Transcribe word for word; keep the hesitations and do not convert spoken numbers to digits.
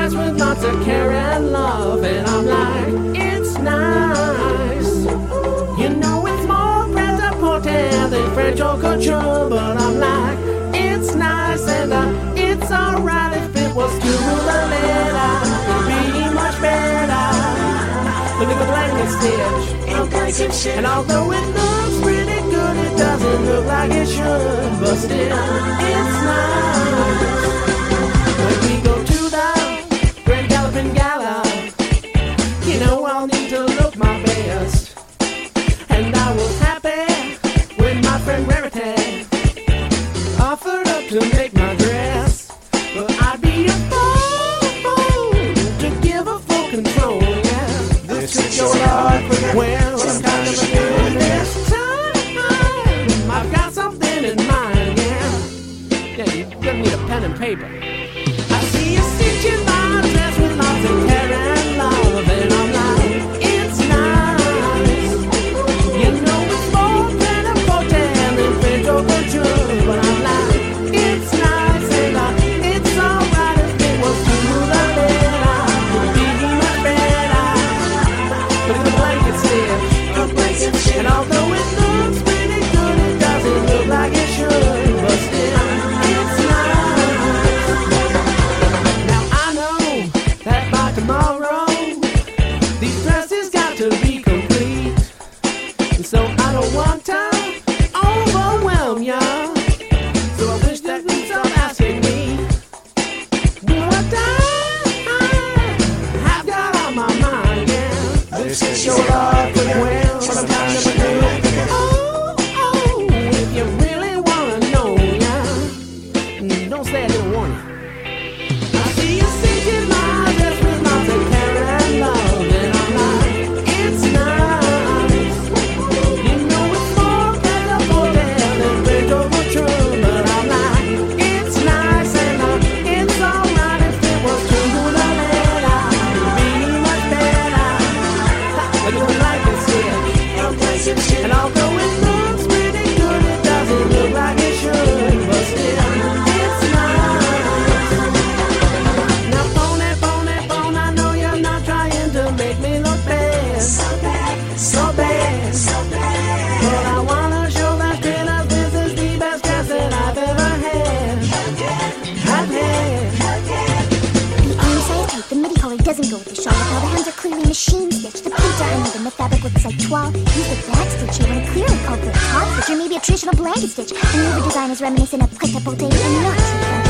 dressed with lots of care and love, and I'm like, it's nice. You know it's more pret-a-porter than French or couture, but I'm like, it's nice, and uh, it's alright if it was to the letter. It'd be much better. Look at the blanket stitch, and although it looks pretty good, it doesn't look like it should, but still, it's nice. When we go to the Grand Galloping Gala, you know I'll need to look my best. And I was happy when my friend Rarity offered up to make my dress, but I'd be a fool to give her full control. Yeah, this is your love. Well, I'm kind of a fool this time. I've got something in mind. Yeah, yeah, you just need a pen and paper. I see you stitching my dress with lots of care and love, and I'm like, it's nice. You know it's more than a porter than French or couture, but I'm like, it's nice, and uh, it's alright if it was to the letter. It'd be much better. Look at the blanket stitch, and although it looks pretty good, it doesn't look like it should, but still, it's nice. Now I know that by tomorrow these dresses got to be complete, and so I don't want to overwhelm ya. So I wish that you'd stop asking me what I have got on my mind. Yeah, this is your love, but well, but I'm kind of a fool. Oh, oh, if you really wanna know, yeah, don't say I didn't warn you. I see you singing my dress with lots of care and love, and I'm like, it's nice. You know it's more pret-a-porter than French or couture, but I'm like, it's nice, and uh, it's alright if it was to the letter. It'd be much better. Look at the blanket stitch, and although it looks pretty good, it doesn't look like it should, but still, it's nice. Now pony, pony, pony, I know you're not trying to make me look bad, so bad, so bad, so bad. But I wanna show that Taylor this is the best dress that I've ever had, I've had. The arm size tight, the midi collar doesn't go with the shawl. Now the hands are clearly machine stitched. The pleats are uneven, the fabric looks like toile. Use the back stitch here when it clearly called for a top stitch, or maybe a traditional blanket stitch. A newer design is reminiscent of pret-a-porter and not too fancy.